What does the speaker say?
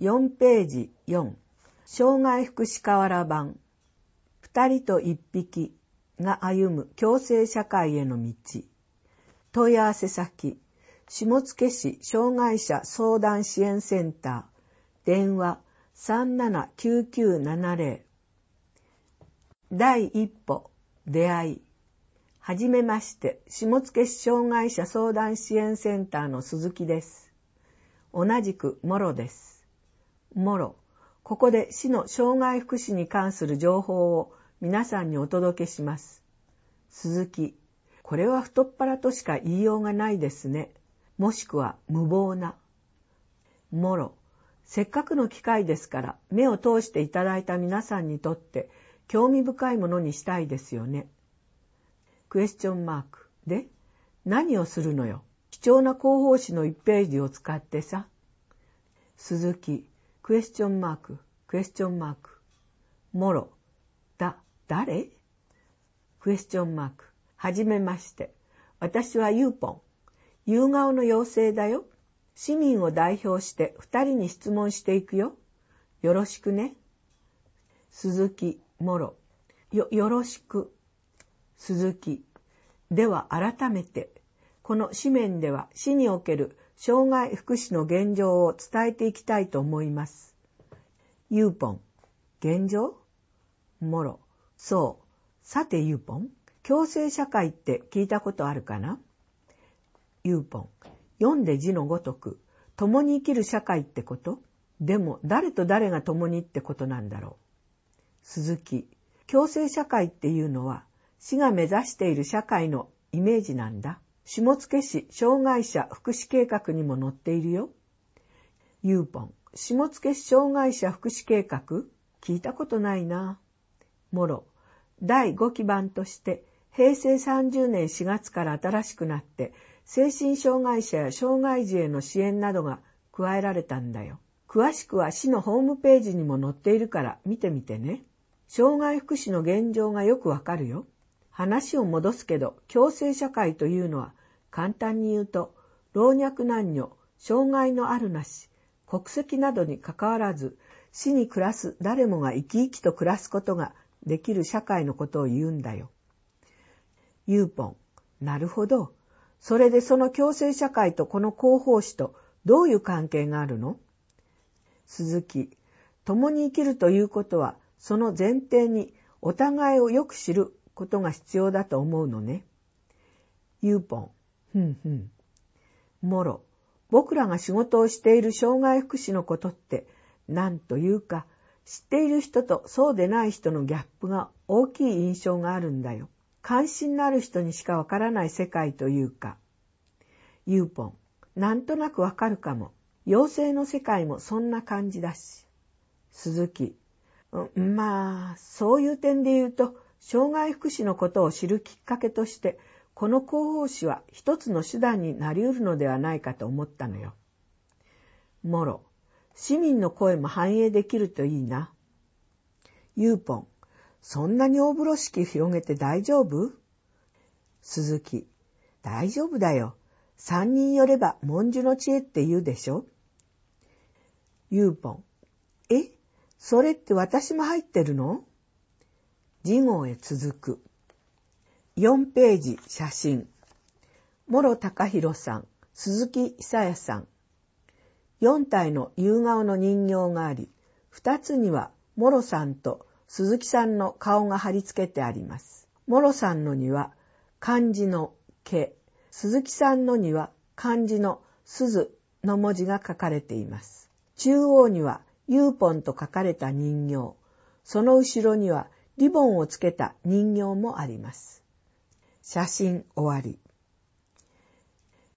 4ページ4、障害福祉瓦版、2人と1匹が歩む共生社会への道。問い合わせ先、下野市障害者相談支援センター、電話379970。第一歩、出会い。はじめまして、下野市障害者相談支援センターの鈴木です。同じくもろです。もろ、ここで市の障害福祉に関する情報を皆さんにお届けします。鈴木、これは太っ腹としか言いようがないですね。もしくは無謀な。もろ、せっかくの機会ですから目を通していただいた皆さんにとって興味深いものにしたいですよね。クエスチョンマーク。で、何をするのよ。貴重な広報誌の1ページを使ってさ。鈴木、クエスチョンマーク、クエスチョンマーク。もろ、誰？クエスチョンマーク。はじめまして。私はユーポン。夕顔の妖精だよ。市民を代表して2人に質問していくよ。よろしくね。鈴木、もろ。よろしく。鈴木。では改めて、この紙面では市における障害福祉の現状を伝えていきたいと思います。ユーポン。現状？もろ。そう。さてユーポン。共生社会って聞いたことあるかな？ユーポン。読んで字のごとく、共に生きる社会ってこと？でも誰と誰が共にってことなんだろう。鈴木。共生社会っていうのは、市が目指している社会のイメージなんだ。下野市障害者福祉計画にも載っているよ。ユーポン。下野市障害者福祉計画？聞いたことないな。もろ。第5期版として平成30年4月から新しくなって精神障害者や障害児への支援などが加えられたんだよ。詳しくは市のホームページにも載っているから見てみてね。障害福祉の現状がよくわかるよ。話を戻すけど、共生社会というのは簡単に言うと、老若男女、障害のあるなし、国籍などにかかわらず、市に暮らす誰もが生き生きと暮らすことができる社会のことを言うんだよ。ユーポン。なるほど。それでその共生社会とこの広報誌とどういう関係があるの？鈴木。共に生きるということは、その前提にお互いをよく知ることが必要だと思うのね。ユーポン。もろ。僕らが仕事をしている障害福祉のことって、なんというか、知っている人とそうでない人のギャップが大きい印象があるんだよ。関心のある人にしかわからない世界というか。ユーポン。なんとなくわかるかも。妖精の世界もそんな感じだし。鈴木。まあ、そういう点で言うと、障害福祉のことを知るきっかけとして、この広報誌は一つの手段になり得るのではないかと思ったのよ。もろ。市民の声も反映できるといいな。ユーポン。そんなに大風呂敷広げて大丈夫？鈴木。大丈夫だよ。3人よれば文殊の知恵って言うでしょ。ユーポン。それって私も入ってるの？次号へ続く。4ページ写真。諸隆弘さん、鈴木久也さん。4体の夕顔の人形があり、2つには諸さんと鈴木さんの顔が貼り付けてあります。諸さんのには漢字の毛、鈴木さんのには漢字の鈴の文字が書かれています。中央にはユーポンと書かれた人形、その後ろにはリボンをつけた人形もあります。写真終わり。